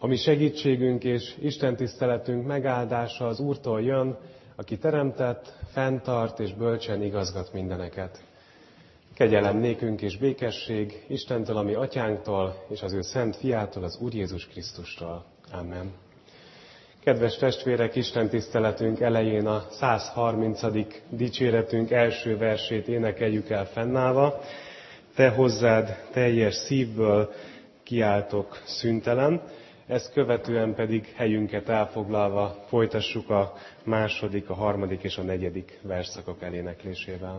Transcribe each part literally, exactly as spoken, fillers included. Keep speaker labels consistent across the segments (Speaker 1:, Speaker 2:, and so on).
Speaker 1: A mi segítségünk és istentiszteletünk megáldása az Úrtól jön, aki teremtett, fenntart és bölcsen igazgat mindeneket. Kegyelem nékünk és békesség Istentől, a mi atyánktól, és az ő szent fiától, az Úr Jézus Krisztustól. Amen. Kedves testvérek, istentiszteletünk elején a százharmincadik dicséretünk első versét énekeljük el fennállva. Te hozzád teljes szívből kiáltok szüntelen. Ezt követően pedig helyünket elfoglalva folytassuk a második, a harmadik és a negyedik versszakok eléneklésével.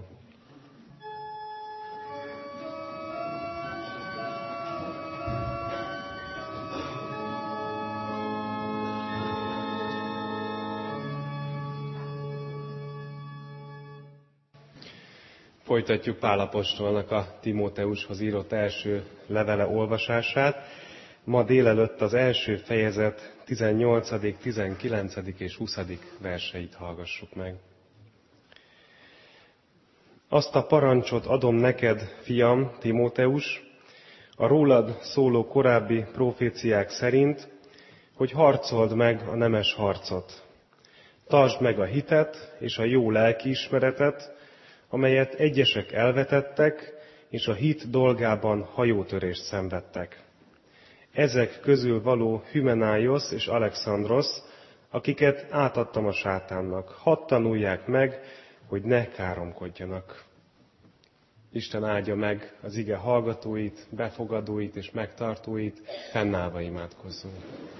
Speaker 1: Folytatjuk Pál apostolnak a Timóteushoz írott első levele olvasását. Ma délelőtt az első fejezet tizennyolcadik, tizenkilencedik és huszadik verseit hallgassuk meg. Azt a parancsot adom neked, fiam, Timóteus, a rólad szóló korábbi proféciák szerint, hogy harcold meg a nemes harcot. Tartsd meg a hitet és a jó lelkiismeretet, amelyet egyesek elvetettek, és a hit dolgában hajótörést szenvedtek. Ezek közül való Hümenájosz és Alexandrosz, akiket átadtam a sátánnak. Hadd tanulják meg, hogy ne káromkodjanak. Isten áldja meg az ige hallgatóit, befogadóit és megtartóit, fennállva imádkozzunk.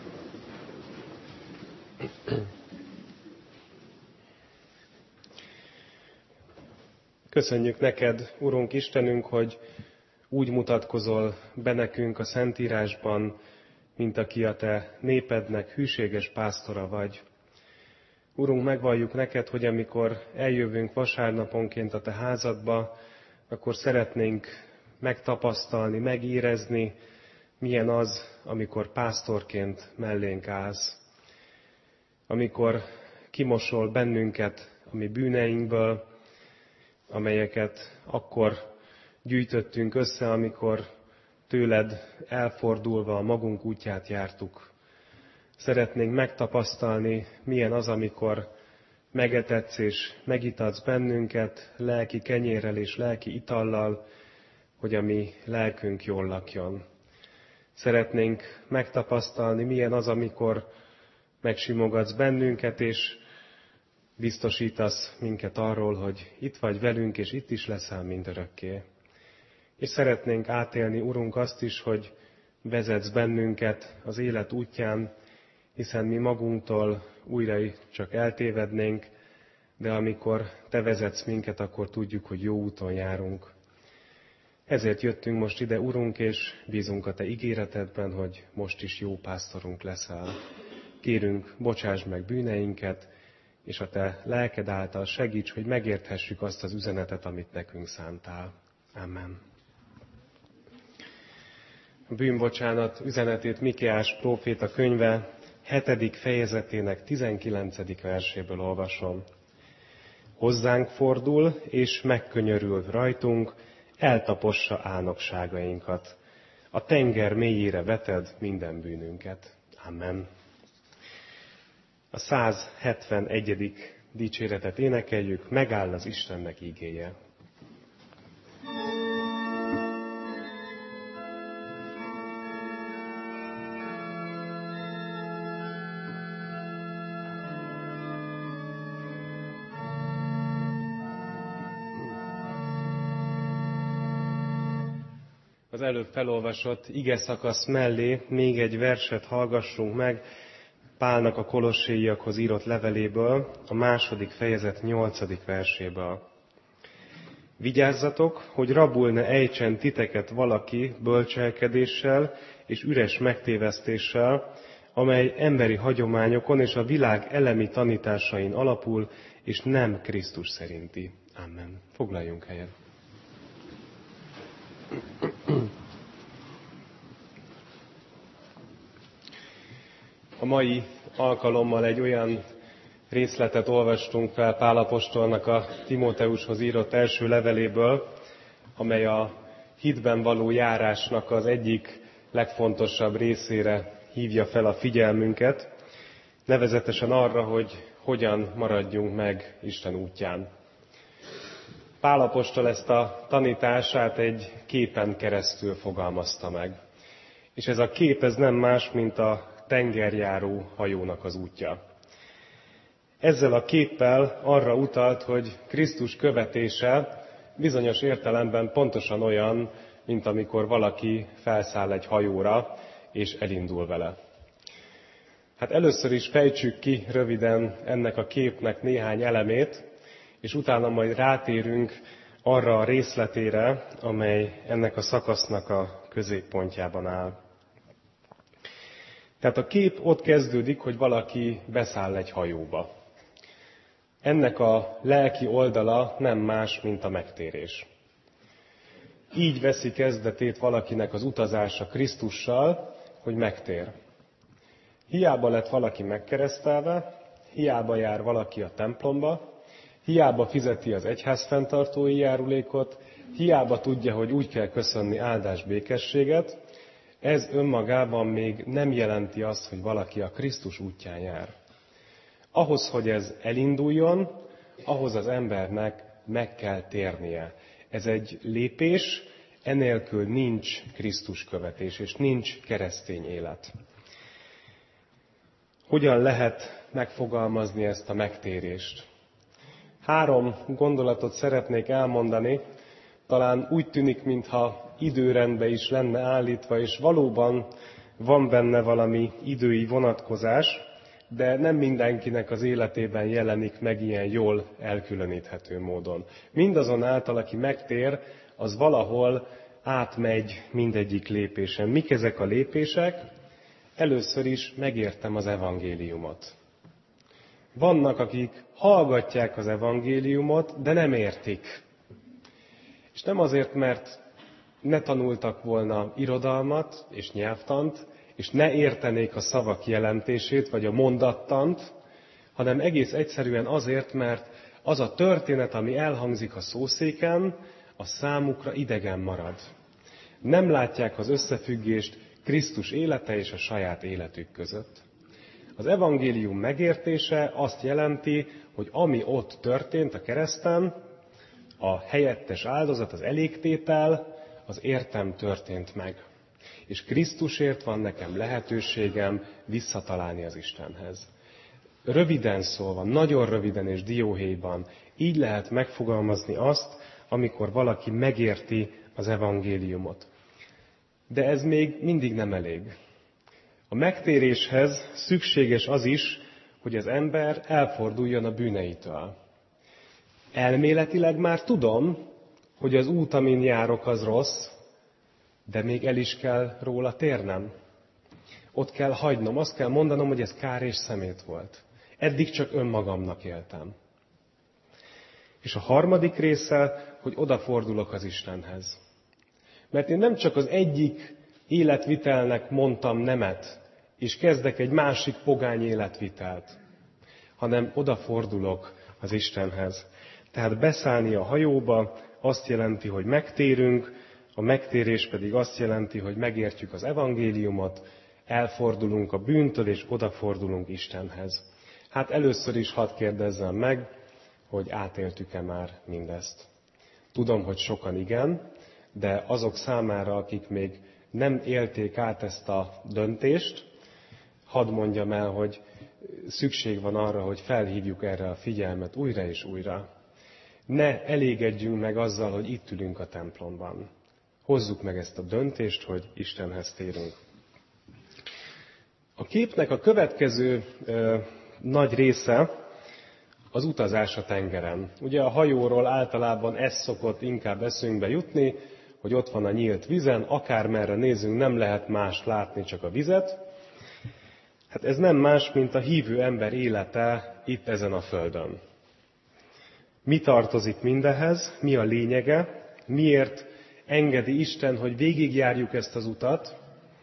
Speaker 1: Köszönjük neked, Urunk Istenünk, hogy úgy mutatkozol be nekünk a Szentírásban, mint aki a te népednek hűséges pásztora vagy. Urunk, megvalljuk neked, hogy amikor eljövünk vasárnaponként a te házadba, akkor szeretnénk megtapasztalni, megérezni, milyen az, amikor pásztorként mellénk állsz. Amikor kimosol bennünket a mi bűneinkből, amelyeket akkor gyűjtöttünk össze, amikor tőled elfordulva a magunk útját jártuk. Szeretnénk megtapasztalni, milyen az, amikor megetetsz és megitatsz bennünket lelki kenyérrel és lelki itallal, hogy a mi lelkünk jól lakjon. Szeretnénk megtapasztalni, milyen az, amikor megsimogatsz bennünket, és biztosítasz minket arról, hogy itt vagy velünk, és itt is leszel mindörökké. És szeretnénk átélni, Urunk, azt is, hogy vezetsz bennünket az élet útján, hiszen mi magunktól újra csak eltévednénk, de amikor te vezetsz minket, akkor tudjuk, hogy jó úton járunk. Ezért jöttünk most ide, Urunk, és bízunk a te ígéretedben, hogy most is jó pásztorunk leszel. Kérünk, bocsásd meg bűneinket, és a te lelked által segíts, hogy megérthessük azt az üzenetet, amit nekünk szántál. Amen. A bűnbocsánat üzenetét Mikéás próféta könyve hetedik fejezetének tizenkilencedik verséből olvasom. Hozzánk fordul, és megkönyörül rajtunk, eltapossa álnokságainkat. A tenger mélyére veted minden bűnünket. Amen. A százhetvenegyedik dicséretet énekeljük, megáll az Istennek igéje. Az előbb felolvasott ige szakasz mellé még egy verset hallgassunk meg, Pálnak a kolosséiakhoz írott leveléből, a második fejezet nyolcadik verséből. Vigyázzatok, hogy rabul ne ejtsen titeket valaki bölcselkedéssel és üres megtévesztéssel, amely emberi hagyományokon és a világ elemi tanításain alapul, és nem Krisztus szerinti. Amen. Foglaljunk helyet. A mai alkalommal egy olyan részletet olvastunk fel Pál apostolnak a Timóteushoz írott első leveléből, amely a hitben való járásnak az egyik legfontosabb részére hívja fel a figyelmünket, nevezetesen arra, hogy hogyan maradjunk meg Isten útján. Pál apostol ezt a tanítását egy képen keresztül fogalmazta meg. És ez a kép ez nem más, mint a tengerjáró hajónak az útja. Ezzel a képpel arra utalt, hogy Krisztus követése bizonyos értelemben pontosan olyan, mint amikor valaki felszáll egy hajóra, és elindul vele. Hát először is fejtsük ki röviden ennek a képnek néhány elemét, és utána majd rátérünk arra a részletére, amely ennek a szakasznak a középpontjában áll. Tehát a kép ott kezdődik, hogy valaki beszáll egy hajóba. Ennek a lelki oldala nem más, mint a megtérés. Így veszi kezdetét valakinek az utazása Krisztussal, hogy megtér. Hiába lett valaki megkeresztelve, hiába jár valaki a templomba, hiába fizeti az egyház fenntartói járulékot, hiába tudja, hogy úgy kell köszönni áldás békességet, ez önmagában még nem jelenti azt, hogy valaki a Krisztus útján jár. Ahhoz, hogy ez elinduljon, ahhoz az embernek meg kell térnie. Ez egy lépés, enélkül nincs Krisztus követés, és nincs keresztény élet. Hogyan lehet megfogalmazni ezt a megtérést? Három gondolatot szeretnék elmondani, talán úgy tűnik, mintha időrendbe is lenne állítva, és valóban van benne valami idői vonatkozás, de nem mindenkinek az életében jelenik meg ilyen jól elkülöníthető módon. Mindazonáltal, aki megtér, az valahol átmegy mindegyik lépésen. Mik ezek a lépések? Először is megértem az evangéliumot. Vannak, akik hallgatják az evangéliumot, de nem értik. És nem azért, mert ne tanultak volna irodalmat és nyelvtant, és ne értenék a szavak jelentését, vagy a mondattant, hanem egész egyszerűen azért, mert az a történet, ami elhangzik a szószéken, a számukra idegen marad. Nem látják az összefüggést Krisztus élete és a saját életük között. Az evangélium megértése azt jelenti, hogy ami ott történt a kereszten, a helyettes áldozat, az elégtétel, az értem történt meg. És Krisztusért van nekem lehetőségem visszatalálni az Istenhez. Röviden szólva, nagyon röviden és dióhéjban, így lehet megfogalmazni azt, amikor valaki megérti az evangéliumot. De ez még mindig nem elég. A megtéréshez szükséges az is, hogy az ember elforduljon a bűneitől. Elméletileg már tudom, hogy az út, amin járok, az rossz, de még el is kell róla térnem. Ott kell hagynom, azt kell mondanom, hogy ez kár és szemét volt. Eddig csak önmagamnak éltem. És a harmadik része, hogy odafordulok az Istenhez. Mert én nem csak az egyik életvitelnek mondtam nemet, és kezdek egy másik pogány életvitelt, hanem odafordulok az Istenhez. Tehát beszállni a hajóba azt jelenti, hogy megtérünk, a megtérés pedig azt jelenti, hogy megértjük az evangéliumot, elfordulunk a bűntől, és odafordulunk Istenhez. Hát először is hadd kérdezzem meg, hogy átéltük-e már mindezt. Tudom, hogy sokan igen, de azok számára, akik még nem élték át ezt a döntést, hadd mondjam el, hogy szükség van arra, hogy felhívjuk erre a figyelmet újra és újra. Ne elégedjünk meg azzal, hogy itt ülünk a templomban. Hozzuk meg ezt a döntést, hogy Istenhez térünk. A képnek a következő ö, nagy része az utazás a tengeren. Ugye a hajóról általában ez szokott inkább eszünkbe jutni, hogy ott van a nyílt vízen, akármerre nézünk, nem lehet mást látni, csak a vizet. Hát ez nem más, mint a hívő ember élete itt ezen a földön. Mi tartozik mindehez? Mi a lényege? Miért engedi Isten, hogy végigjárjuk ezt az utat?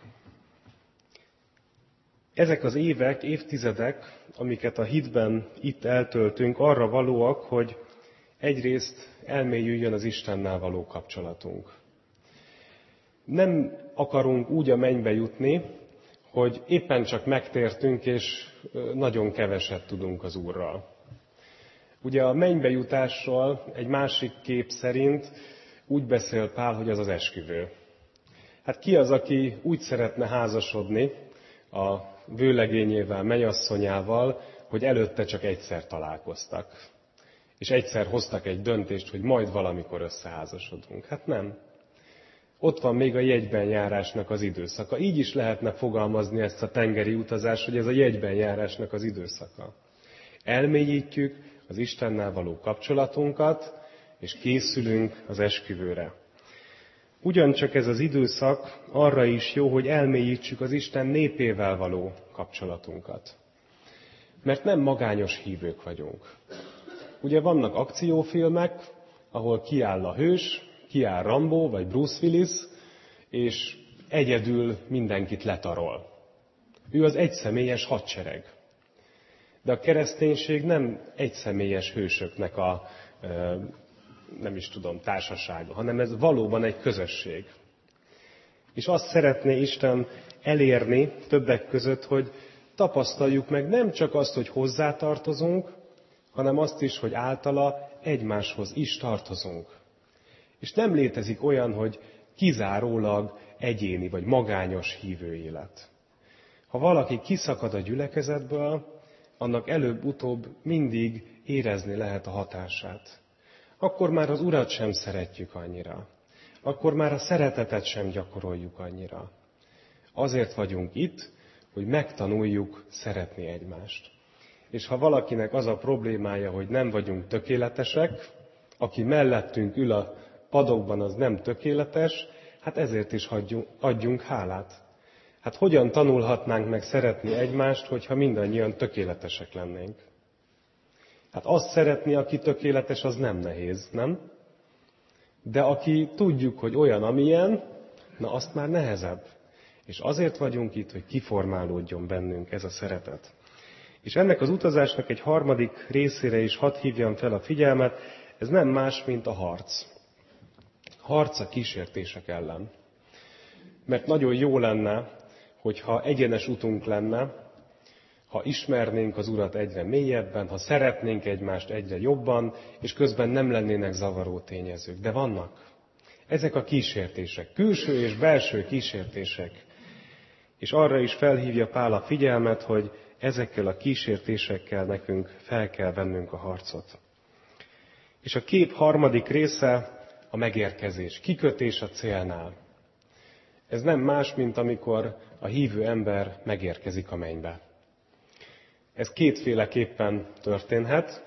Speaker 1: Ezek az évek, évtizedek, amiket a hitben itt eltöltünk, arra valóak, hogy egyrészt elmélyüljön az Istennel való kapcsolatunk. Nem akarunk úgy a mennybe jutni, hogy éppen csak megtértünk, és nagyon keveset tudunk az Úrral. Ugye a mennybe jutásról egy másik kép szerint úgy beszél Pál, hogy az az esküvő. Hát ki az, aki úgy szeretne házasodni a vőlegényével, mennyasszonyával, hogy előtte csak egyszer találkoztak. És egyszer hoztak egy döntést, hogy majd valamikor összeházasodunk. Hát nem. Ott van még a jegyben járásnak az időszaka. Így is lehetne fogalmazni ezt a tengeri utazást, hogy ez a jegyben járásnak az időszaka. Elmélyítjük az Istennel való kapcsolatunkat, és készülünk az esküvőre. Ugyancsak ez az időszak arra is jó, hogy elmélyítsük az Isten népével való kapcsolatunkat. Mert nem magányos hívők vagyunk. Ugye vannak akciófilmek, ahol kiáll a hős, kiáll Rambo vagy Bruce Willis, és egyedül mindenkit letarol. Ő az egyszemélyes hadsereg. De a kereszténység nem egyszemélyes hősöknek a, nem is tudom, társasága, hanem ez valóban egy közösség. És azt szeretné Isten elérni többek között, hogy tapasztaljuk meg nem csak azt, hogy hozzátartozunk, hanem azt is, hogy általa egymáshoz is tartozunk. És nem létezik olyan, hogy kizárólag egyéni vagy magányos hívő élet. Ha valaki kiszakad a gyülekezetből, annak előbb-utóbb mindig érezni lehet a hatását. Akkor már az Urat sem szeretjük annyira. Akkor már a szeretetet sem gyakoroljuk annyira. Azért vagyunk itt, hogy megtanuljuk szeretni egymást. És ha valakinek az a problémája, hogy nem vagyunk tökéletesek, aki mellettünk ül a padokban, az nem tökéletes, hát ezért is hagyjunk, adjunk hálát. Hát hogyan tanulhatnánk meg szeretni egymást, hogyha mindannyian tökéletesek lennénk? Hát azt szeretni, aki tökéletes, az nem nehéz, nem? De aki tudjuk, hogy olyan, amilyen, na azt már nehezebb. És azért vagyunk itt, hogy kiformálódjon bennünk ez a szeretet. És ennek az utazásnak egy harmadik részére is hadd hívjam fel a figyelmet, ez nem más, mint a harc. Harc a kísértések ellen. Mert nagyon jó lenne, hogyha egyenes utunk lenne, ha ismernénk az Urat egyre mélyebben, ha szeretnénk egymást egyre jobban, és közben nem lennének zavaró tényezők. De vannak. Ezek a kísértések, külső és belső kísértések. És arra is felhívja Pál a figyelmet, hogy ezekkel a kísértésekkel nekünk fel kell vennünk a harcot. És a kép harmadik része a megérkezés, kikötés a célnál. Ez nem más, mint amikor a hívő ember megérkezik a mennybe. Ez kétféleképpen történhet.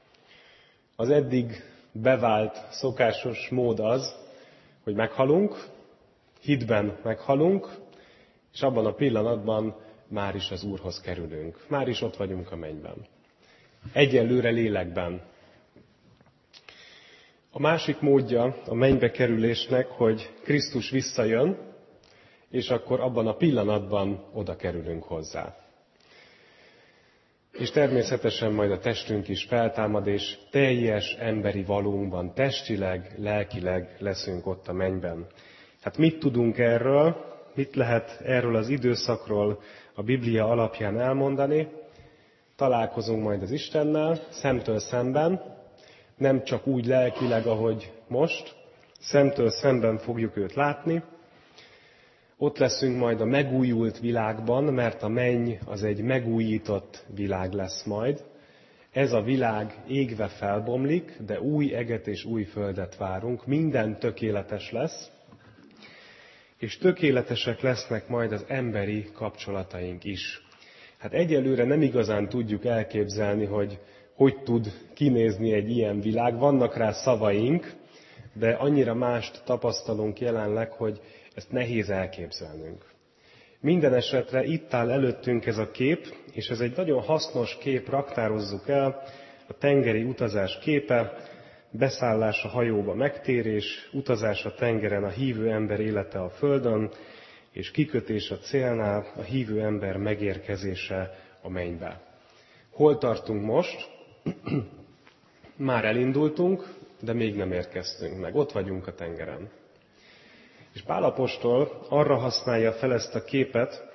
Speaker 1: Az eddig bevált, szokásos mód az, hogy meghalunk, hitben meghalunk, és abban a pillanatban már is az Úrhoz kerülünk. Már is ott vagyunk a mennyben. Egyelőre lélekben. A másik módja a mennybe kerülésnek, hogy Krisztus visszajön, és akkor abban a pillanatban oda kerülünk hozzá. És természetesen majd a testünk is feltámad, és teljes emberi valónkban, testileg, lelkileg leszünk ott a mennyben. Hát mit tudunk erről? Mit lehet erről az időszakról a Biblia alapján elmondani? Találkozunk majd az Istennel, szemtől szemben, nem csak úgy lelkileg, ahogy most, szemtől szemben fogjuk őt látni. Ott leszünk majd a megújult világban, mert a menny az egy megújított világ lesz majd. Ez a világ égve felbomlik, de új eget és új földet várunk. Minden tökéletes lesz, és tökéletesek lesznek majd az emberi kapcsolataink is. Hát egyelőre nem igazán tudjuk elképzelni, hogy hogy tud kinézni egy ilyen világ. Vannak rá szavaink, de annyira mást tapasztalunk jelenleg, hogy ezt nehéz elképzelnünk. Minden esetre itt áll előttünk ez a kép, és ez egy nagyon hasznos kép, raktározzuk el, a tengeri utazás képe, beszállás a hajóba, megtérés, utazás a tengeren, a hívő ember élete a földön, és kikötés a célnál, a hívő ember megérkezése a mennybe. Hol tartunk most? Már elindultunk, de még nem érkeztünk meg. Ott vagyunk a tengeren. És Pál apostol arra használja fel ezt a képet,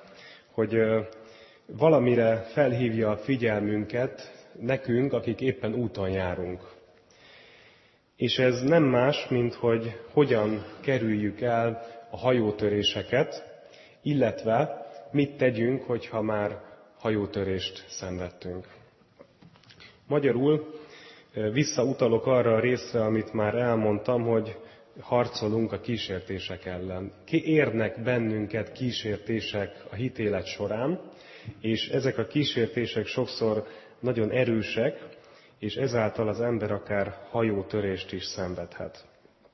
Speaker 1: hogy valamire felhívja a figyelmünket nekünk, akik éppen úton járunk. És ez nem más, mint hogy hogyan kerüljük el a hajótöréseket, illetve mit tegyünk, hogyha már hajótörést szenvedtünk. Magyarul visszautalok arra a részre, amit már elmondtam, hogy harcolunk a kísértések ellen. Érnek bennünket kísértések a hitélet során, és ezek a kísértések sokszor nagyon erősek, és ezáltal az ember akár hajótörést is szenvedhet.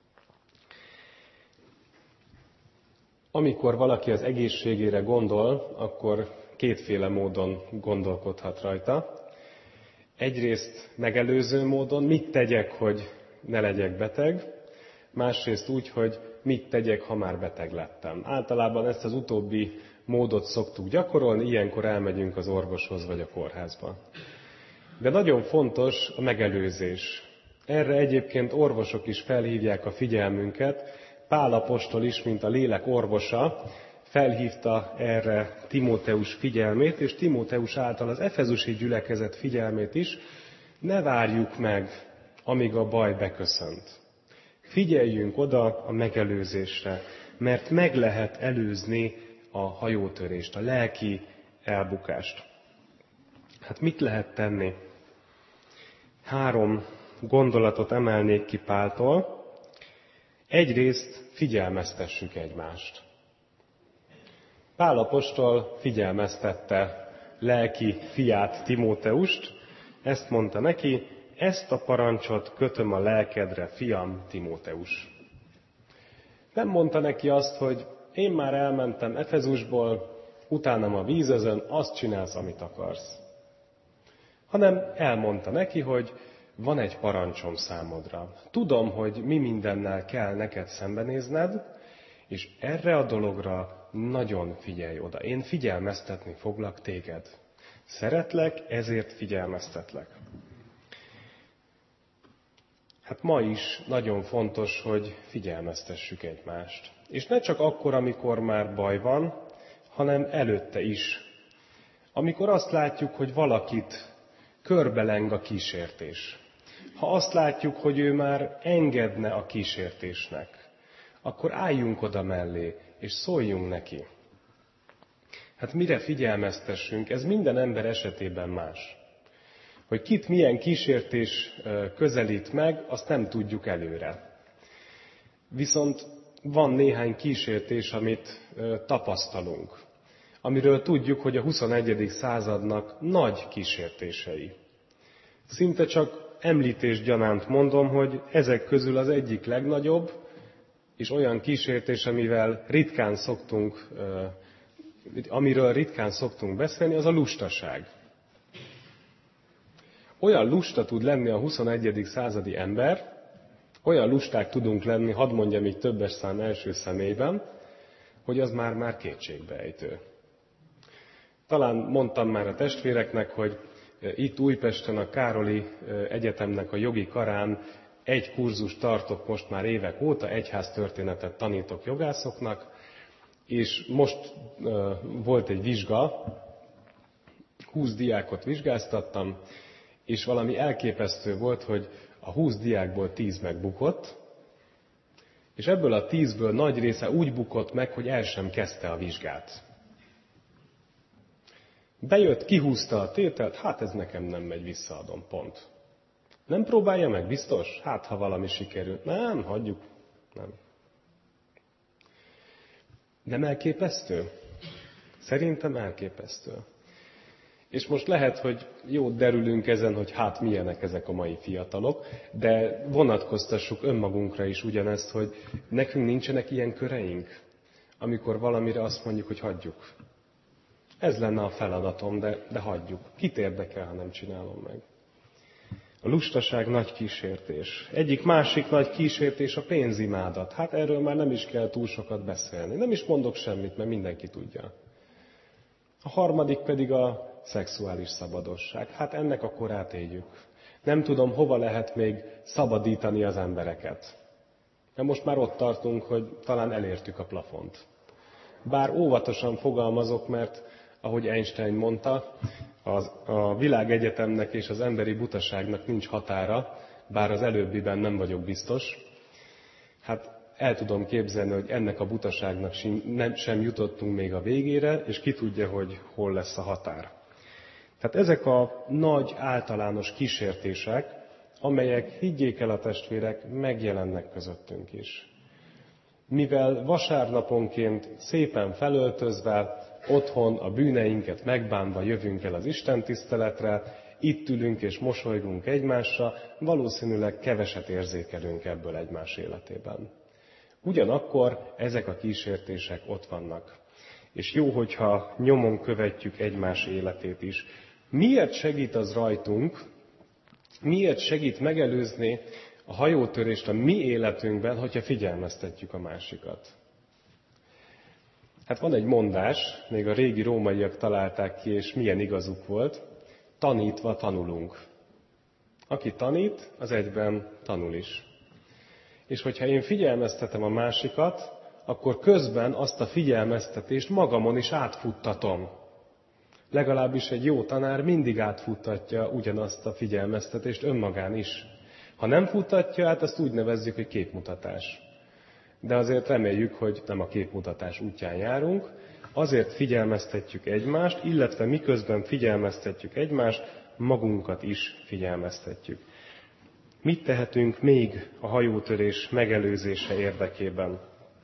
Speaker 1: Amikor valaki az egészségére gondol, akkor kétféle módon gondolkodhat rajta. Egyrészt megelőző módon, mit tegyek, hogy ne legyek beteg, másrészt úgy, hogy mit tegyek, ha már beteg lettem. Általában ezt az utóbbi módot szoktuk gyakorolni, ilyenkor elmegyünk az orvoshoz vagy a kórházba. De nagyon fontos a megelőzés. Erre egyébként orvosok is felhívják a figyelmünket. Pál apostol is, mint a lélek orvosa, felhívta erre Timóteus figyelmét, és Timóteus által az efezusi gyülekezet figyelmét is. Ne várjuk meg, amíg a baj beköszönt. Figyeljünk oda a megelőzésre, mert meg lehet előzni a hajótörést, a lelki elbukást. Hát mit lehet tenni? Három gondolatot emelnék ki Páltól. Egyrészt figyelmeztessük egymást. Pál apostol figyelmeztette lelki fiát, Timóteust, ezt mondta neki, ezt a parancsot kötöm a lelkedre, fiam, Timóteus. Nem mondta neki azt, hogy én már elmentem Efezusból, utánam a vízözön, azt csinálsz, amit akarsz. Hanem elmondta neki, hogy van egy parancsom számodra. Tudom, hogy mi mindennel kell neked szembenézned, és erre a dologra nagyon figyelj oda. Én figyelmeztetni foglak téged. Szeretlek, ezért figyelmeztetlek. Hát ma is nagyon fontos, hogy figyelmeztessük egymást. És ne csak akkor, amikor már baj van, hanem előtte is. Amikor azt látjuk, hogy valakit körbeleng a kísértés. Ha azt látjuk, hogy ő már engedne a kísértésnek, akkor álljunk oda mellé, és szóljunk neki. Hát mire figyelmeztessünk, ez minden ember esetében más. Hogy kit milyen kísértés közelít meg, azt nem tudjuk előre. Viszont van néhány kísértés, amit tapasztalunk, amiről tudjuk, hogy a huszonegyedik századnak nagy kísértései. Szinte csak említés gyanánt mondom, hogy ezek közül az egyik legnagyobb, és olyan kísértés, amivel ritkán szoktunk, amiről ritkán szoktunk beszélni, az a lustaság. Olyan lusta tud lenni a huszonegyedik századi ember, olyan lusták tudunk lenni, hadd mondjam így többes szám első személyben, hogy az már-már kétségbeejtő. Talán mondtam már a testvéreknek, hogy itt Újpesten a Károli Egyetemnek a jogi karán egy kurzus tartok most már évek óta, egyháztörténetet tanítok jogászoknak, és most uh, volt egy vizsga, húsz diákot vizsgáztattam, és valami elképesztő volt, hogy a húsz diákból tíz megbukott, és ebből a tízből nagy része úgy bukott meg, hogy el sem kezdte a vizsgát. Bejött, kihúzta a tételt, hát ez nekem nem megy, visszaadom, pont. Nem próbálja meg, biztos? Hát, ha valami sikerült. Nem, hagyjuk. Nem. Nem elképesztő? Szerintem elképesztő. És most lehet, hogy jót derülünk ezen, hogy hát milyenek ezek a mai fiatalok, de vonatkoztassuk önmagunkra is ugyanezt, hogy nekünk nincsenek ilyen köreink, amikor valamire azt mondjuk, hogy hagyjuk. Ez lenne a feladatom, de, de hagyjuk. Kit érdekel, ha nem csinálom meg? A lustaság nagy kísértés. Egyik másik nagy kísértés a pénzimádat. Hát erről már nem is kell túl sokat beszélni. Nem is mondok semmit, mert mindenki tudja. A harmadik pedig a szexuális szabadosság. Hát ennek a korát éljük. Nem tudom, hova lehet még szabadítani az embereket. De most már ott tartunk, hogy talán elértük a plafont. Bár óvatosan fogalmazok, mert Ahogy Einstein mondta, az, a világegyetemnek és az emberi butaságnak nincs határa, bár az előbbiben nem vagyok biztos. Hát el tudom képzelni, hogy ennek a butaságnak sem, nem, sem jutottunk még a végére, és ki tudja, hogy hol lesz a határ. Tehát ezek a nagy általános kísértések, amelyek, higgyék el a testvérek, megjelennek közöttünk is. Mivel vasárnaponként szépen felöltözve, otthon a bűneinket megbánva jövünk el az istentiszteletre, itt ülünk és mosolygunk egymásra, valószínűleg keveset érzékelünk ebből egymás életében. Ugyanakkor ezek a kísértések ott vannak. És jó, hogyha nyomon követjük egymás életét is. Miért segít az rajtunk, miért segít megelőzni a hajótörést a mi életünkben, hogyha figyelmeztetjük a másikat? Hát van egy mondás, még a régi rómaiak találták ki, és milyen igazuk volt, tanítva tanulunk. Aki tanít, az egyben tanul is. És hogyha én figyelmeztetem a másikat, akkor közben azt a figyelmeztetést magamon is átfuttatom. Legalábbis egy jó tanár mindig átfuttatja ugyanazt a figyelmeztetést önmagán is. Ha nem futtatja át, azt úgy nevezzük, hogy képmutatás. De azért reméljük, hogy nem a képmutatás útján járunk, azért figyelmeztetjük egymást, illetve miközben figyelmeztetjük egymást, magunkat is figyelmeztetjük. Mit tehetünk még a hajótörés megelőzése érdekében?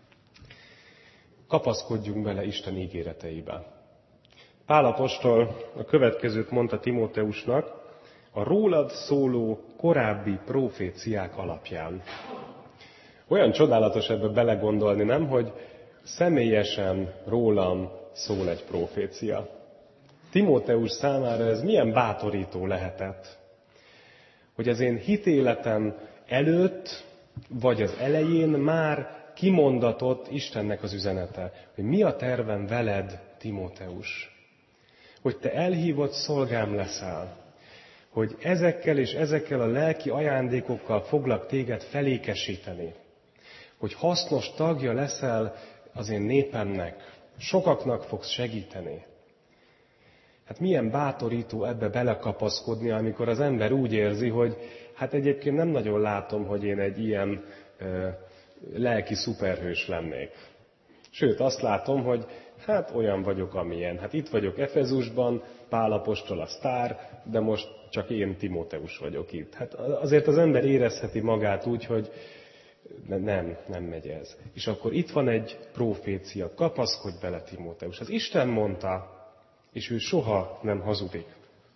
Speaker 1: Kapaszkodjunk bele Isten ígéreteibe. Pál apostol a következőt mondta Timóteusnak, a rólad szóló korábbi proféciák alapján. Olyan csodálatos ebbe belegondolni, nem, hogy személyesen rólam szól egy profécia. Timóteus számára ez milyen bátorító lehetett, hogy az én hitéletem előtt, vagy az elején már kimondatott Istennek az üzenete, hogy mi a tervem veled, Timóteus, hogy te elhívott szolgám leszel, hogy ezekkel és ezekkel a lelki ajándékokkal foglak téged felékesíteni, hogy hasznos tagja leszel az én népemnek, sokaknak fogsz segíteni. Hát milyen bátorító ebbe belekapaszkodni, amikor az ember úgy érzi, hogy hát egyébként nem nagyon látom, hogy én egy ilyen ö, lelki szuperhős lennék. Sőt, azt látom, hogy hát olyan vagyok, amilyen. Hát itt vagyok Efezusban, Pál apostol a sztár, de most csak én Timóteus vagyok itt. Hát azért az ember érezheti magát úgy, hogy nem, nem megy ez. És akkor itt van egy profécia, kapaszkodj bele, Timóteus. Az Isten mondta, és ő soha nem hazudik.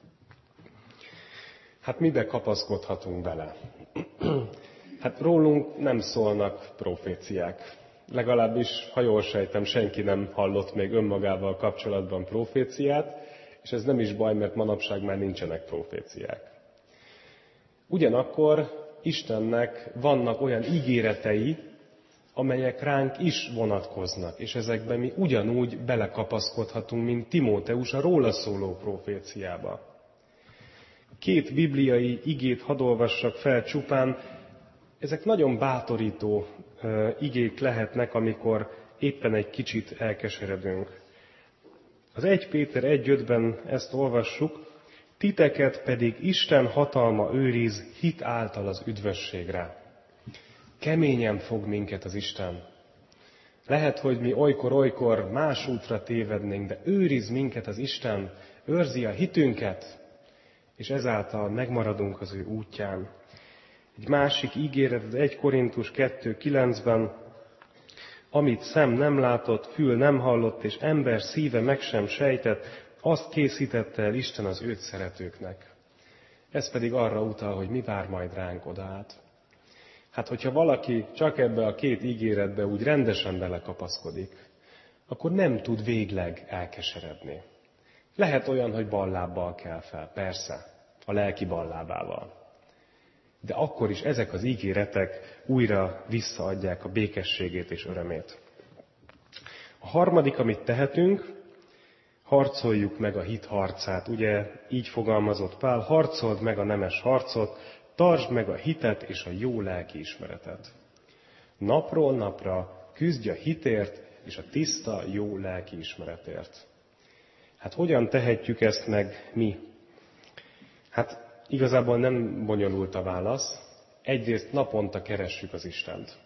Speaker 1: Hát mibe kapaszkodhatunk bele? Hát rólunk nem szólnak proféciák. Legalábbis, ha jól sejtem, senki nem hallott még önmagával kapcsolatban proféciát, és ez nem is baj, mert manapság már nincsenek proféciák. Ugyanakkor Istennek vannak olyan ígéretei, amelyek ránk is vonatkoznak, és ezekben mi ugyanúgy belekapaszkodhatunk, mint Timóteus a róla szóló proféciába. Két bibliai igét hadd olvassak fel csupán, ezek nagyon bátorító uh, igék lehetnek, amikor éppen egy kicsit elkeseredünk. Az Első Péter egy ötben ezt olvassuk, titeket pedig Isten hatalma őriz hit által az üdvösségre. Keményen fog minket az Isten. Lehet, hogy mi olykor-olykor más útra tévednénk, de őriz minket az Isten, őrzi a hitünket, és ezáltal megmaradunk az ő útján. Egy másik ígéret az Első Korintus kettő kilencben, amit szem nem látott, fül nem hallott, és ember szíve meg sem sejtett, azt készítette el Isten az őt szeretőknek. Ez pedig arra utal, hogy mi vár majd ránk odaát. Hát, hogyha valaki csak ebbe a két ígéretbe úgy rendesen belekapaszkodik, akkor nem tud végleg elkeseredni. Lehet olyan, hogy ballábbal kell fel, persze, a lelki ballábával. De akkor is ezek az ígéretek újra visszaadják a békességét és örömét. A harmadik, amit tehetünk, harcoljuk meg a hit harcát. Ugye így fogalmazott Pál, harcold meg a nemes harcot, tartsd meg a hitet és a jó lelki ismeretet. Napról napra küzdj a hitért és a tiszta, jó lelki ismeretért. Hát hogyan tehetjük ezt meg mi? Hát igazából nem bonyolult a válasz. Egyrészt naponta keressük az Istent.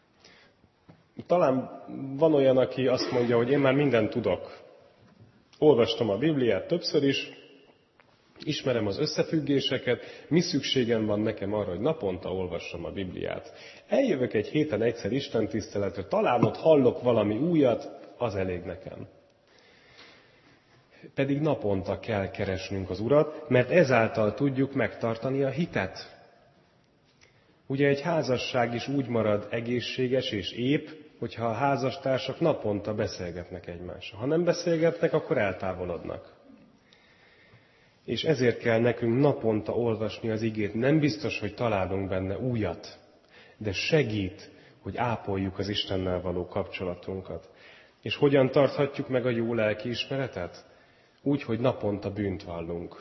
Speaker 1: Talán van olyan, aki azt mondja, hogy én már mindent tudok. Olvastam a Bibliát többször is, ismerem az összefüggéseket, mi szükségem van nekem arra, hogy naponta olvassam a Bibliát. Eljövök egy héten egyszer istentiszteletre, talán ott hallok valami újat, az elég nekem. Pedig naponta kell keresnünk az Urat, mert ezáltal tudjuk megtartani a hitet. Ugye egy házasság is úgy marad egészséges és épp, hogyha a házastársak naponta beszélgetnek egymással. Ha nem beszélgetnek, akkor eltávolodnak. És ezért kell nekünk naponta olvasni az igét. Nem biztos, hogy találunk benne újat, de segít, hogy ápoljuk az Istennel való kapcsolatunkat. És hogyan tarthatjuk meg a jó lelkiismeretet? Úgy, hogy naponta bűnt vallunk.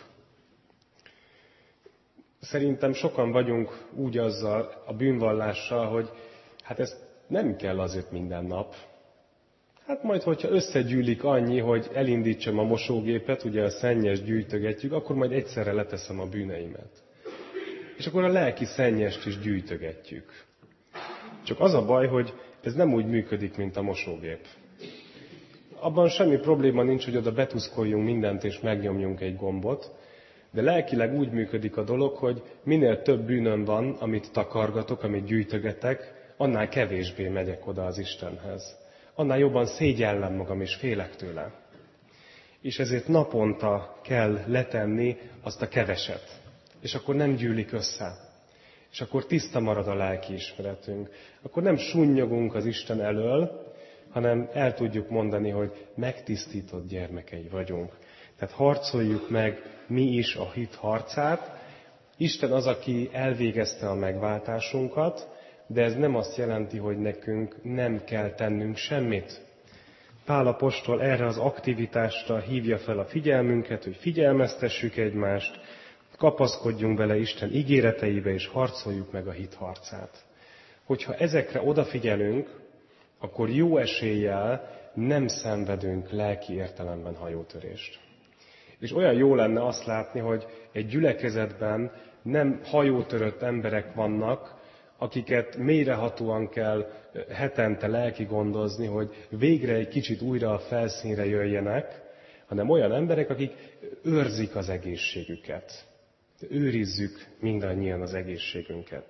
Speaker 1: Szerintem sokan vagyunk úgy azzal, a bűnvallással, hogy hát ez nem kell azért minden nap. Hát majd, hogyha összegyűlik annyi, hogy elindítsam a mosógépet, ugye a szennyes gyűjtögetjük, akkor majd egyszerre leteszem a bűneimet. És akkor a lelki szennyest is gyűjtögetjük. Csak az a baj, hogy ez nem úgy működik, mint a mosógép. Abban semmi probléma nincs, hogy oda betuszkoljunk mindent és megnyomjunk egy gombot, de lelkileg úgy működik a dolog, hogy minél több bűnöm van, amit takargatok, amit gyűjtögetek, annál kevésbé megyek oda az Istenhez. Annál jobban szégyellem magam és félek tőle. És ezért naponta kell letenni azt a keveset. És akkor nem gyűlik össze. És akkor tiszta marad a lelkiismeretünk. Akkor nem sunnyogunk az Isten elől, hanem el tudjuk mondani, hogy megtisztított gyermekei vagyunk. Tehát harcoljuk meg mi is a hit harcát. Isten az, aki elvégezte a megváltásunkat, de ez nem azt jelenti, hogy nekünk nem kell tennünk semmit. Pál apostol erre az aktivitásra hívja fel a figyelmünket, hogy figyelmeztessük egymást, kapaszkodjunk bele Isten ígéreteibe, és harcoljuk meg a hit harcát. Hogyha ezekre odafigyelünk, akkor jó eséllyel nem szenvedünk lelki értelemben hajótörést. És olyan jó lenne azt látni, hogy egy gyülekezetben nem hajótörött emberek vannak, akiket mélyrehatóan kell hetente lelki gondozni, hogy végre egy kicsit újra a felszínre jöjjenek, hanem olyan emberek, akik őrzik az egészségüket. Őrizzük mindannyian az egészségünket.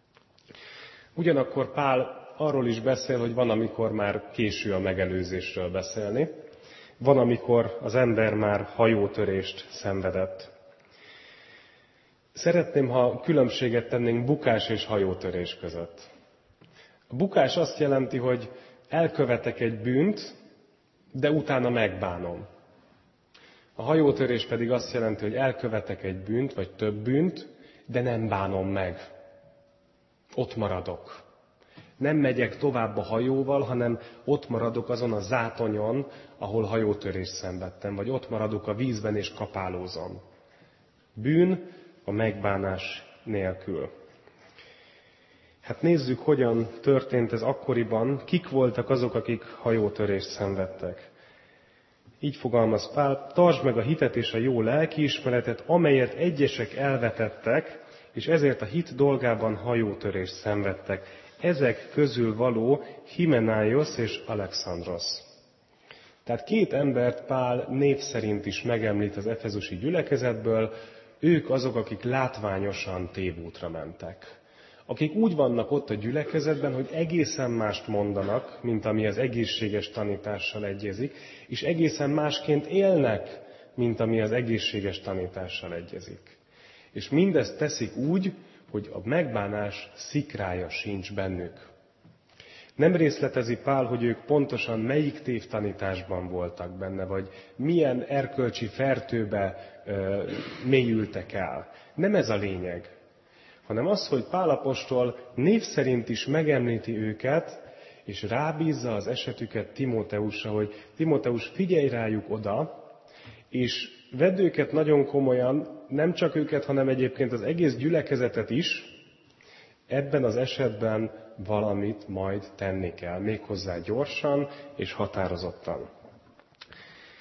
Speaker 1: Ugyanakkor Pál arról is beszél, hogy van, amikor már késő a megelőzésről beszélni, van, amikor az ember már hajótörést szenvedett. Szeretném, ha különbséget tennénk bukás és hajótörés között. A bukás azt jelenti, hogy elkövetek egy bűnt, de utána megbánom. A hajótörés pedig azt jelenti, hogy elkövetek egy bűnt, vagy több bűnt, de nem bánom meg. Ott maradok. Nem megyek tovább a hajóval, hanem ott maradok azon a zátonyon, ahol hajótörést szenvedtem, vagy ott maradok a vízben és kapálózom. Bűn a megbánás nélkül. Hát nézzük, hogyan történt ez akkoriban, kik voltak azok, akik hajótörést szenvedtek. Így fogalmaz Pál, tartsd meg a hitet és a jó lelkiismeretet, amelyet egyesek elvetettek, és ezért a hit dolgában hajótörést szenvedtek. Ezek közül való Himenáiosz és Alexandros. Tehát két embert Pál név szerint is megemlít az efezusi gyülekezetből, ők azok, akik látványosan tévútra mentek. Akik úgy vannak ott a gyülekezetben, hogy egészen mást mondanak, mint ami az egészséges tanítással egyezik, és egészen másként élnek, mint ami az egészséges tanítással egyezik. És mindezt teszik úgy, hogy a megbánás szikrája sincs bennük. Nem részletezi Pál, hogy ők pontosan melyik tévtanításban voltak benne, vagy milyen erkölcsi fertőbe ö, mélyültek el. Nem ez a lényeg, hanem az, hogy Pál apostol név szerint is megemlíti őket, és rábízza az esetüket Timóteusra, hogy Timóteus, figyelj rájuk oda, és vedd őket nagyon komolyan, nem csak őket, hanem egyébként az egész gyülekezetet is, ebben az esetben valamit majd tenni kell, méghozzá gyorsan és határozottan.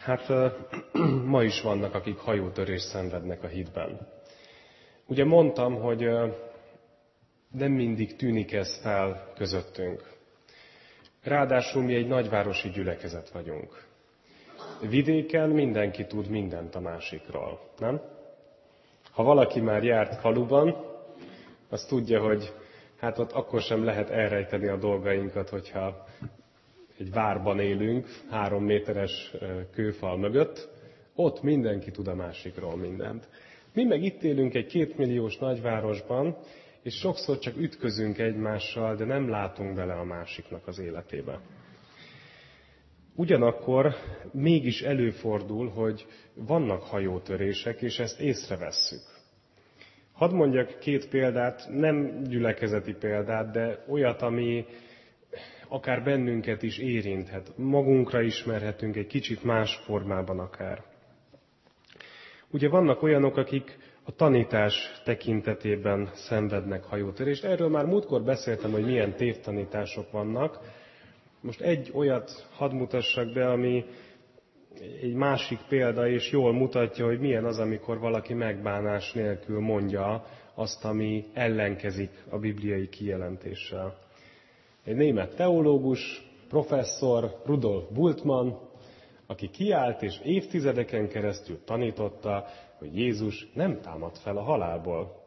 Speaker 1: Hát ma is vannak, akik hajótörést szenvednek a hitben. Ugye mondtam, hogy nem mindig tűnik ez fel közöttünk. Ráadásul mi egy nagyvárosi gyülekezet vagyunk. Vidéken mindenki tud mindent a másikról, nem? Ha valaki már járt faluban, az tudja, hogy hát ott akkor sem lehet elrejteni a dolgainkat, hogyha egy várban élünk, három méteres kőfal mögött, ott mindenki tud a másikról mindent. Mi meg itt élünk egy kétmilliós nagyvárosban, és sokszor csak ütközünk egymással, de nem látunk bele a másiknak az életébe. Ugyanakkor mégis előfordul, hogy vannak hajótörések, és ezt észrevesszük. Hadd mondjak két példát, nem gyülekezeti példát, de olyat, ami akár bennünket is érinthet. Magunkra ismerhetünk egy kicsit más formában akár. Ugye vannak olyanok, akik a tanítás tekintetében szenvednek hajótörést. Erről már múltkor beszéltem, hogy milyen tévtanítások vannak. Most egy olyat hadd mutassak be, ami egy másik példa, és jól mutatja, hogy milyen az, amikor valaki megbánás nélkül mondja azt, ami ellenkezik a bibliai kijelentéssel. Egy német teológus, professzor, Rudolf Bultmann, aki kiállt és évtizedeken keresztül tanította, hogy Jézus nem támad fel a halálból.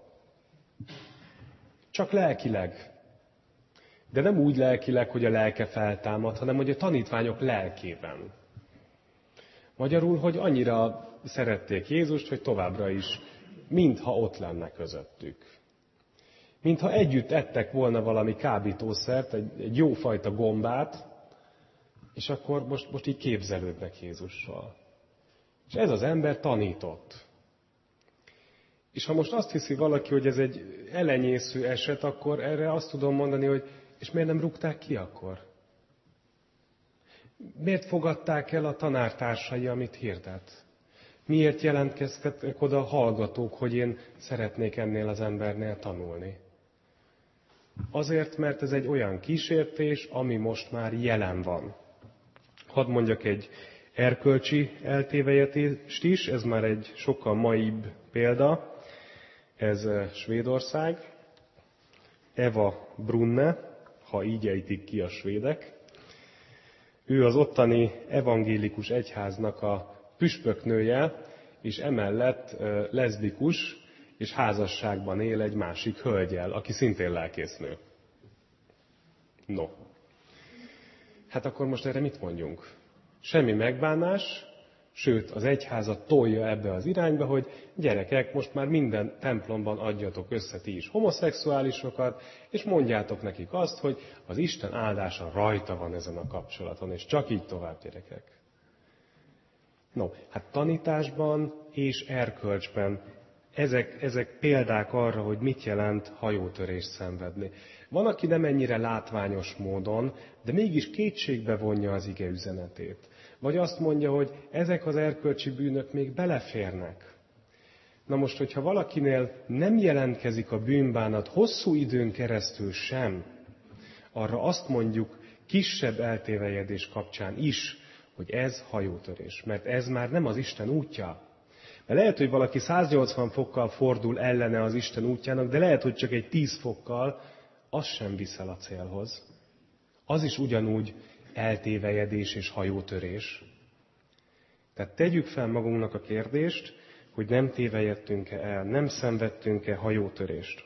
Speaker 1: Csak lelkileg. De nem úgy lelkileg, hogy a lelke feltámad, hanem hogy a tanítványok lelkében. Magyarul, hogy annyira szerették Jézust, hogy továbbra is, mintha ott lenne közöttük. Mintha együtt ettek volna valami kábítószert, egy, egy jófajta gombát, és akkor most, most így képzelődnek Jézussal. És ez az ember tanított. És ha most azt hiszi valaki, hogy ez egy elenyésző eset, akkor erre azt tudom mondani, hogy és miért nem rúgták ki akkor? Miért fogadták el a tanártársai, amit hirdet? Miért jelentkeztek oda a hallgatók, hogy én szeretnék ennél az embernél tanulni? Azért, mert ez egy olyan kísértés, ami most már jelen van. Hadd mondjak egy erkölcsi eltévejetést is, ez már egy sokkal maibb példa. Ez Svédország. Eva Brunne, ha így ejtik ki a svédek. Ő az ottani evangélikus egyháznak a püspöknője, és emellett leszbikus, és házasságban él egy másik hölgyel, aki szintén lelkésznő. No. Hát akkor most erre mit mondjunk? Semmi megbánás, sőt az egyházat tolja ebbe az irányba, hogy gyerekek, most már minden templomban adjatok össze ti is homoszexuálisokat, és mondjátok nekik azt, hogy az Isten áldása rajta van ezen a kapcsolaton, és csak így tovább, gyerekek. No, hát tanításban és erkölcsben ezek, ezek példák arra, hogy mit jelent hajótörést szenvedni. Van, aki nem ennyire látványos módon, de mégis kétségbe vonja az ige üzenetét. Vagy azt mondja, hogy ezek az erkölcsi bűnök még beleférnek. Na most, hogyha valakinél nem jelentkezik a bűnbánat hosszú időn keresztül sem, arra azt mondjuk kisebb eltévejedés kapcsán is, hogy ez hajótörés, mert ez már nem az Isten útja. Mert lehet, hogy valaki száznyolcvan fokkal fordul ellene az Isten útjának, de lehet, hogy csak egy tíz fokkal, az sem viszel a célhoz. Az is ugyanúgy eltévejedés és hajótörés. Tehát tegyük fel magunknak a kérdést, hogy nem tévejedtünk-e el, nem szenvedtünk-e hajótörést.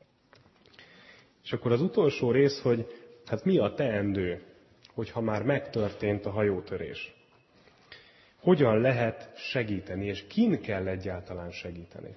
Speaker 1: És akkor az utolsó rész, hogy hát mi a teendő, hogyha már megtörtént a hajótörés. Hogyan lehet segíteni, és kin kell egyáltalán segíteni?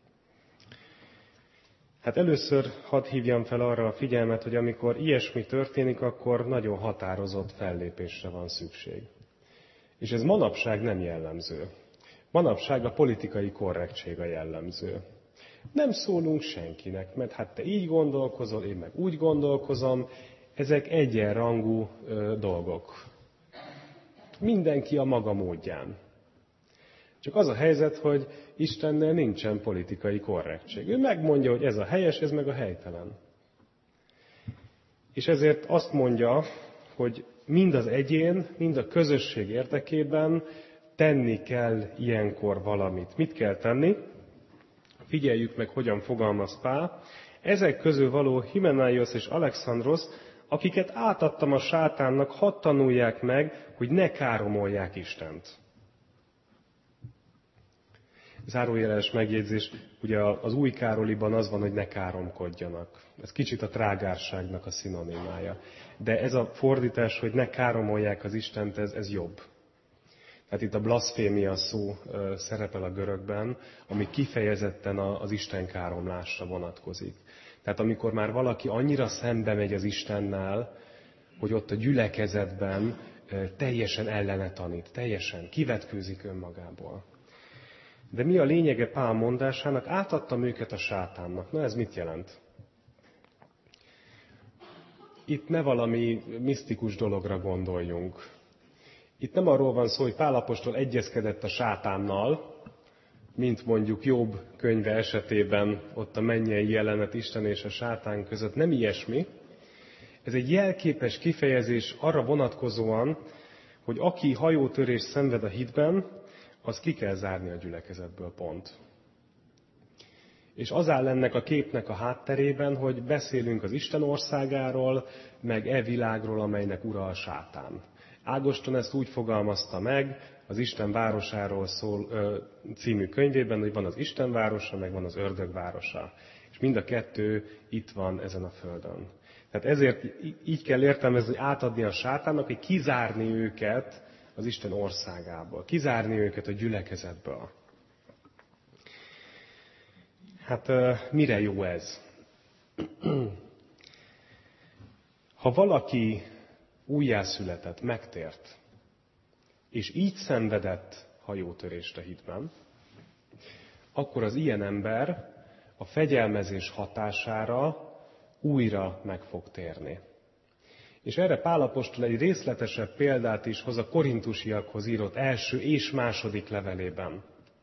Speaker 1: Hát először hadd hívjam fel arra a figyelmet, hogy amikor ilyesmi történik, akkor nagyon határozott fellépésre van szükség. És ez manapság nem jellemző. Manapság a politikai korrektség a jellemző. Nem szólunk senkinek, mert hát te így gondolkozol, én meg úgy gondolkozom, ezek egyenrangú ö, dolgok. Mindenki a maga módján. Csak az a helyzet, hogy Istennél nincsen politikai korrektség. Ő megmondja, hogy ez a helyes, ez meg a helytelen. És ezért azt mondja, hogy mind az egyén, mind a közösség érdekében tenni kell ilyenkor valamit. Mit kell tenni? Figyeljük meg, hogyan fogalmaz Pál. Ezek közül való Himenaiosz és Alexandros, akiket átadtam a sátánnak, hadd tanulják meg, hogy ne káromolják Istent. Zárójeles megjegyzés, ugye az új Károliban az van, hogy ne káromkodjanak. Ez kicsit a trágárságnak a szinonimája. De ez a fordítás, hogy ne káromolják az Istent, ez, ez jobb. Tehát itt a blaszfémia szó szerepel a görögben, ami kifejezetten az Isten káromlásra vonatkozik. Tehát amikor már valaki annyira szembe megy az Istennel, hogy ott a gyülekezetben teljesen ellene tanít, teljesen kivetkőzik önmagából. De mi a lényege Pál mondásának? Átadtam őket a sátánnak. Na ez mit jelent? Itt ne valami misztikus dologra gondoljunk. Itt nem arról van szó, hogy Pál apostol egyezkedett a sátánnal, mint mondjuk Jobb könyve esetében ott a mennyei jelenet Isten és a sátán között. Nem ilyesmi. Ez egy jelképes kifejezés arra vonatkozóan, hogy aki hajótörés szenved a hitben, az ki kell zárni a gyülekezetből, pont. És az áll ennek a képnek a hátterében, hogy beszélünk az Isten országáról, meg e világról, amelynek ura a sátán. Ágoston ezt úgy fogalmazta meg az Isten városáról szól ö, című könyvében, hogy van az Isten városa, meg van az ördög városa. És mind a kettő itt van ezen a földön. Tehát ezért így kell értelmezni, hogy átadni a sátánnak, hogy kizárni őket az Isten országából, kizárni őket a gyülekezetből. Hát mire jó ez? Ha valaki újjászületett, megtért, és így szenvedett hajótörést a hitben, akkor az ilyen ember a fegyelmezés hatására újra meg fog térni. És erre Pál apostol egy részletesebb példát is hoz a korintusiakhoz írott első és második levelében.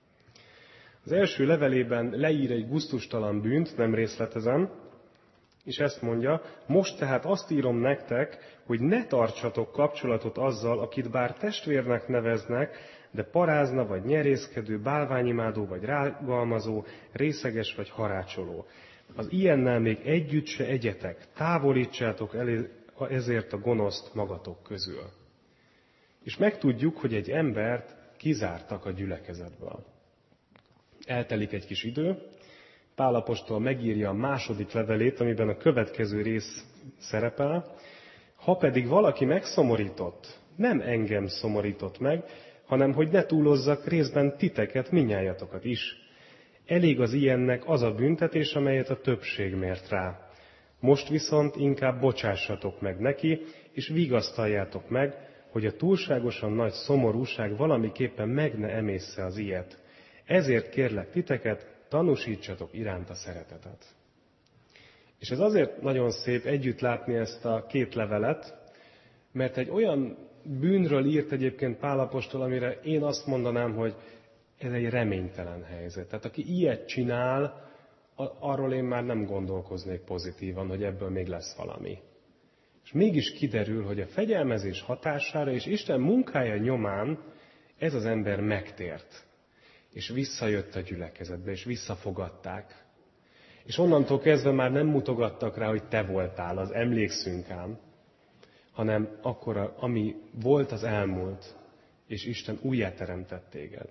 Speaker 1: Az első levelében leír egy gusztustalan bűnt, nem részletezem, és ezt mondja, most tehát azt írom nektek, hogy ne tartsatok kapcsolatot azzal, akit bár testvérnek neveznek, de parázna, vagy nyerészkedő, bálványimádó, vagy rágalmazó, részeges, vagy harácsoló. Az ilyennel még együtt se egyetek, távolítsátok el ezért a gonoszt magatok közül. És megtudjuk, hogy egy embert kizártak a gyülekezetből. Eltelik egy kis idő, Pál apostol megírja a második levelét, amiben a következő rész szerepel. Ha pedig valaki megszomorított, nem engem szomorított meg, hanem hogy ne túlozzak részben titeket, minnyájatokat is. Elég az ilyennek az a büntetés, amelyet a többség mért rá. Most viszont inkább bocsássatok meg neki, és vigasztaljátok meg, hogy a túlságosan nagy szomorúság valamiképpen meg ne emészze az ilyet. Ezért kérlek titeket, tanúsítsatok iránta szeretetet. És ez azért nagyon szép együtt látni ezt a két levelet, mert egy olyan bűnről írt egyébként Pál apostol, amire én azt mondanám, hogy ez egy reménytelen helyzet. Tehát aki ilyet csinál, arról én már nem gondolkoznék pozitívan, hogy ebből még lesz valami. És mégis kiderül, hogy a fegyelmezés hatására és Isten munkája nyomán ez az ember megtért. És visszajött a gyülekezetbe, és visszafogadták. És onnantól kezdve már nem mutogattak rá, hogy te voltál, az emlékszünk ám, hanem akkor, ami volt, az elmúlt, és Isten újjáteremtett téged.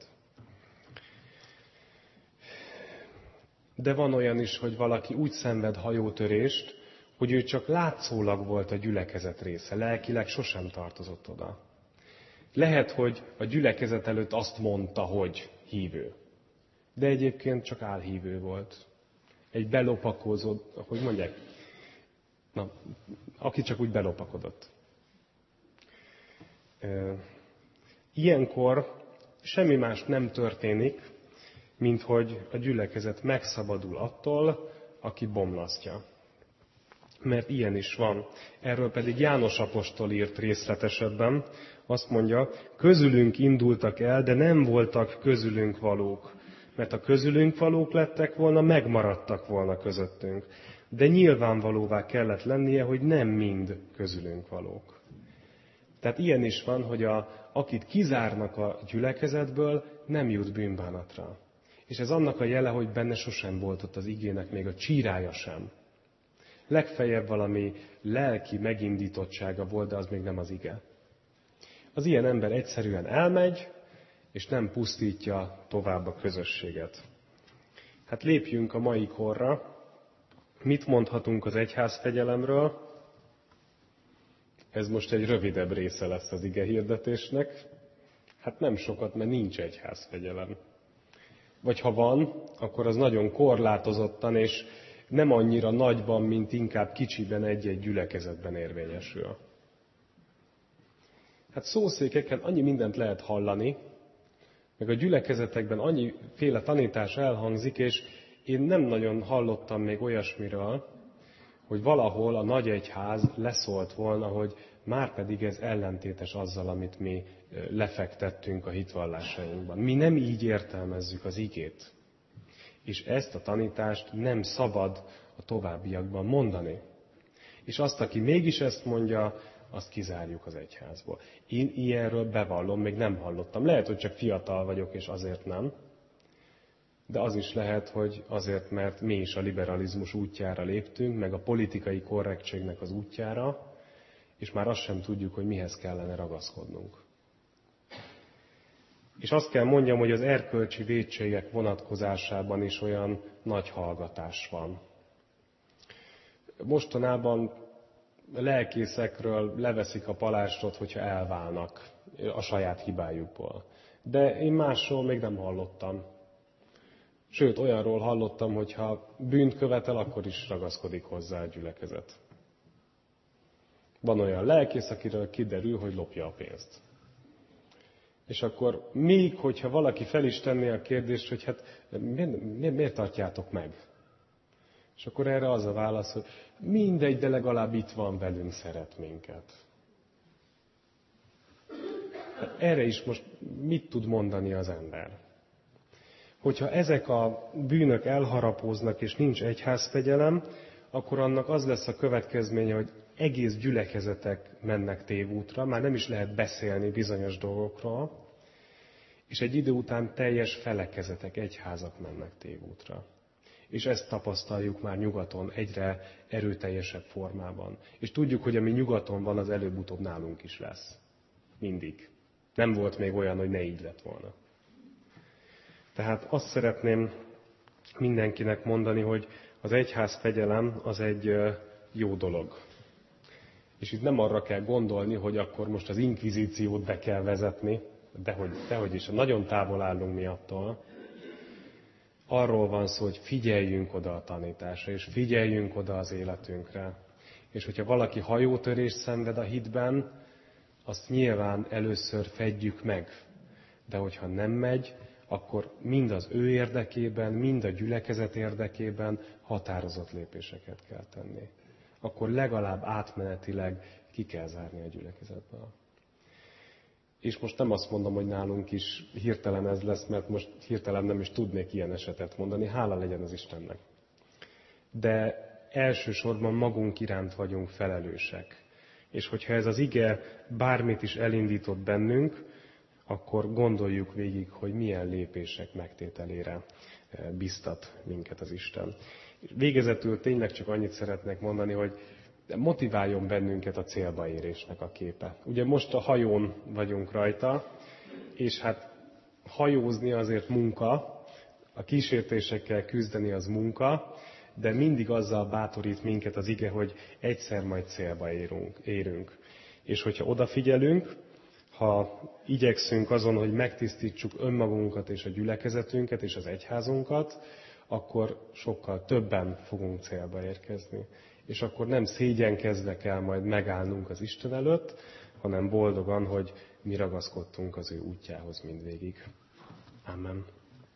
Speaker 1: De van olyan is, hogy valaki úgy szenved hajótörést, hogy ő csak látszólag volt a gyülekezet része, lelkileg sosem tartozott oda. Lehet, hogy a gyülekezet előtt azt mondta, hogy hívő. De egyébként csak álhívő volt. Egy belopakozó, hogy mondják? Na, aki csak úgy belopakodott. Ilyenkor semmi más nem történik, mint hogy a gyülekezet megszabadul attól, aki bomlasztja. Mert ilyen is van. Erről pedig János apostol írt részletesebben. Azt mondja, közülünk indultak el, de nem voltak közülünk valók. Mert ha közülünk valók lettek volna, megmaradtak volna közöttünk. De nyilvánvalóvá kellett lennie, hogy nem mind közülünk valók. Tehát ilyen is van, hogy a, akit kizárnak a gyülekezetből, nem jut bűnbánatra. És ez annak a jele, hogy benne sosem volt ott az igének még a csírája sem. Legfeljebb valami lelki megindítottsága volt, de az még nem az ige. Az ilyen ember egyszerűen elmegy, és nem pusztítja tovább a közösséget. Hát lépjünk a mai korra. Mit mondhatunk az egyházfegyelemről? Ez most egy rövidebb része lesz az ige hirdetésnek. Hát nem sokat, mert nincs egyházfegyelem. Vagy ha van, akkor az nagyon korlátozottan, és nem annyira nagyban, mint inkább kicsiben egy-egy gyülekezetben érvényesül. Hát szószékeken annyi mindent lehet hallani, meg a gyülekezetekben annyiféle tanítás elhangzik, és én nem nagyon hallottam még olyasmiről, hogy valahol a nagy egyház leszólt volna, hogy már pedig ez ellentétes azzal, amit mi lefektettünk a hitvallásainkban. Mi nem így értelmezzük az igét. És ezt a tanítást nem szabad a továbbiakban mondani. És azt, aki mégis ezt mondja, azt kizárjuk az egyházból. Én ilyenről bevallom, még nem hallottam. Lehet, hogy csak fiatal vagyok, és azért nem. De az is lehet, hogy azért, mert mi is a liberalizmus útjára léptünk, meg a politikai korrektségnek az útjára, és már azt sem tudjuk, hogy mihez kellene ragaszkodnunk. És azt kell mondjam, hogy az erkölcsi vétségek vonatkozásában is olyan nagy hallgatás van. Mostanában lelkészekről leveszik a palástot, hogyha elválnak a saját hibájukból. De én másról még nem hallottam. Sőt, olyanról hallottam, hogy ha bűnt követel, akkor is ragaszkodik hozzá a gyülekezet. Van olyan lelkész, akiről kiderül, hogy lopja a pénzt. És akkor még, hogyha valaki fel is tenné a kérdést, hogy hát miért, miért, miért tartjátok meg? És akkor erre az a válasz, hogy mindegy, de legalább itt van velünk, szeret minket. Hát erre is most mit tud mondani az ember? Hogyha ezek a bűnök elharapóznak és nincs egyházfegyelem, akkor annak az lesz a következménye, hogy egész gyülekezetek mennek tévútra, már nem is lehet beszélni bizonyos dolgokról, és egy idő után teljes felekezetek, egyházak mennek tévútra. És ezt tapasztaljuk már nyugaton egyre erőteljesebb formában. És tudjuk, hogy ami nyugaton van, az előbb-utóbb nálunk is lesz. Mindig. Nem volt még olyan, hogy ne így lett volna. Tehát azt szeretném mindenkinek mondani, hogy az egyházfegyelem az egy jó dolog. És itt nem arra kell gondolni, hogy akkor most az inkvizíciót be kell vezetni, dehogy, dehogy is, nagyon távol állunk mi attól. Arról van szó, hogy figyeljünk oda a tanításra, és figyeljünk oda az életünkre. És hogyha valaki hajótörést szenved a hitben, azt nyilván először fedjük meg. De hogyha nem megy, akkor mind az ő érdekében, mind a gyülekezet érdekében határozott lépéseket kell tenni. Akkor legalább átmenetileg ki kell zárni a gyülekezetből. És most nem azt mondom, hogy nálunk is hirtelen ez lesz, mert most hirtelen nem is tudnék ilyen esetet mondani, hála legyen az Istennek. De elsősorban magunk iránt vagyunk felelősek. És hogyha ez az ige bármit is elindított bennünk, akkor gondoljuk végig, hogy milyen lépések megtételére biztat minket az Isten. Végezetül tényleg csak annyit szeretnék mondani, hogy motiváljon bennünket a célba érésnek a képe. Ugye most a hajón vagyunk rajta, és hát hajózni azért munka, a kísértésekkel küzdeni az munka, de mindig azzal bátorít minket az ige, hogy egyszer majd célba érünk. érünk. És hogyha odafigyelünk, ha igyekszünk azon, hogy megtisztítsuk önmagunkat és a gyülekezetünket és az egyházunkat, akkor sokkal többen fogunk célba érkezni. És akkor nem szégyenkezve kell majd megállnunk az Isten előtt, hanem boldogan, hogy mi ragaszkodtunk az ő útjához mindvégig. Amen.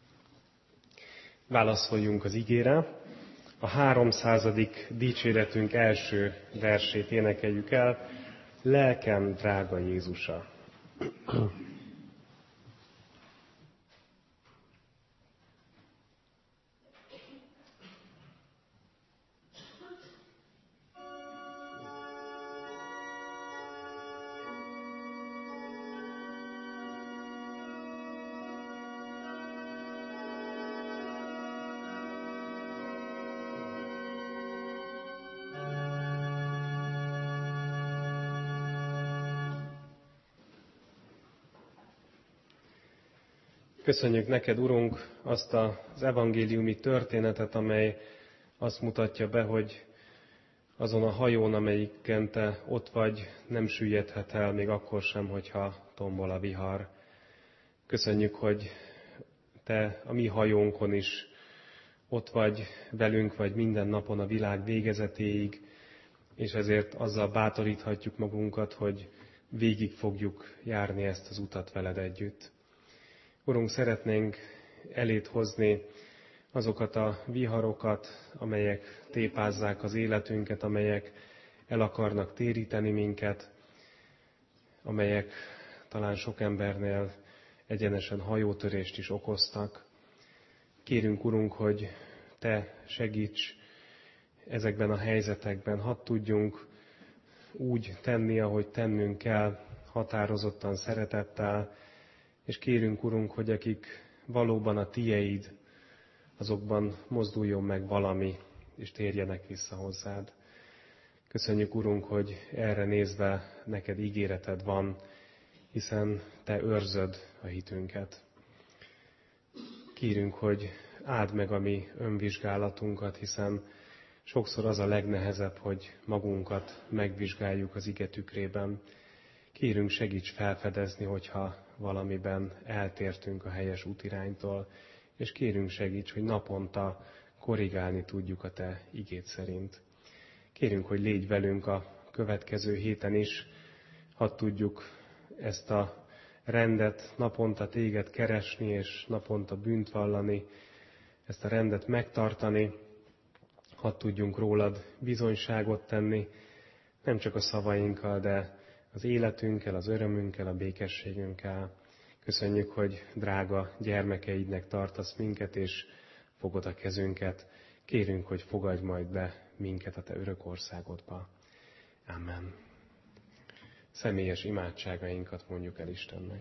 Speaker 1: Válaszoljunk az igére. A háromszázadik dicséretünk első versét énekeljük el. Lelkem drága Jézusa. Köszönjük neked, Urunk, azt az evangéliumi történetet, amely azt mutatja be, hogy azon a hajón, amelyiken te ott vagy, nem süllyedhet el, még akkor sem, hogyha tombol a vihar. Köszönjük, hogy te a mi hajónkon is ott vagy velünk, vagy minden napon a világ végezetéig, és ezért azzal bátoríthatjuk magunkat, hogy végig fogjuk járni ezt az utat veled együtt. Urunk, szeretnénk elét hozni azokat a viharokat, amelyek tépázzák az életünket, amelyek el akarnak téríteni minket, amelyek talán sok embernél egyenesen hajótörést is okoztak. Kérünk, Urunk, hogy te segíts ezekben a helyzetekben, hadd tudjunk úgy tenni, ahogy tennünk kell, határozottan, szeretettel, és kérünk, Urunk, hogy akik valóban a tieid, azokban mozduljon meg valami, és térjenek vissza hozzád. Köszönjük, Urunk, hogy erre nézve neked ígéreted van, hiszen te őrzöd a hitünket. Kérünk, hogy áld meg a mi önvizsgálatunkat, hiszen sokszor az a legnehezebb, hogy magunkat megvizsgáljuk az ige tükrében. Kérünk, segíts felfedezni, hogyha valamiben eltértünk a helyes útiránytól, és kérünk, segíts, hogy naponta korrigálni tudjuk a te igéd szerint. Kérünk, hogy légy velünk a következő héten is, hadd tudjuk ezt a rendet naponta téged keresni, és naponta bűnt vallani, ezt a rendet megtartani, hadd tudjunk rólad bizonyságot tenni, nem csak a szavainkkal, de az életünkkel, az örömünkkel, a békességünkkel. Köszönjük, hogy drága gyermekeidnek tartasz minket, és fogod a kezünket. Kérünk, hogy fogadj majd be minket a te örök országodba. Amen. Személyes imádságainkat mondjuk el Istennek.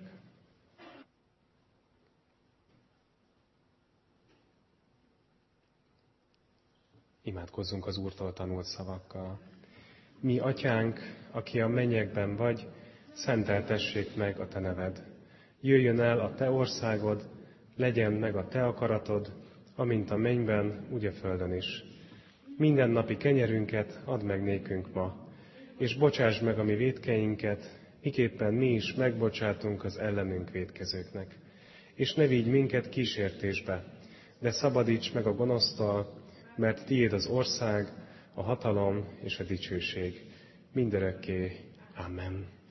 Speaker 1: Imádkozzunk az Úrtól tanult szavakkal. Mi, Atyánk, aki a mennyekben vagy, szenteltessék meg a te neved. Jöjjön el a te országod, legyen meg a te akaratod, amint a mennyben, úgy a földön is. Minden napi kenyerünket add meg nékünk ma, és bocsáss meg a mi vétkeinket, miképpen mi is megbocsátunk az ellenünk vétkezőknek. És ne vigy minket kísértésbe, de szabadíts meg a gonosztól, mert tiéd az ország, a hatalom és a dicsőség mindörökké. Amen.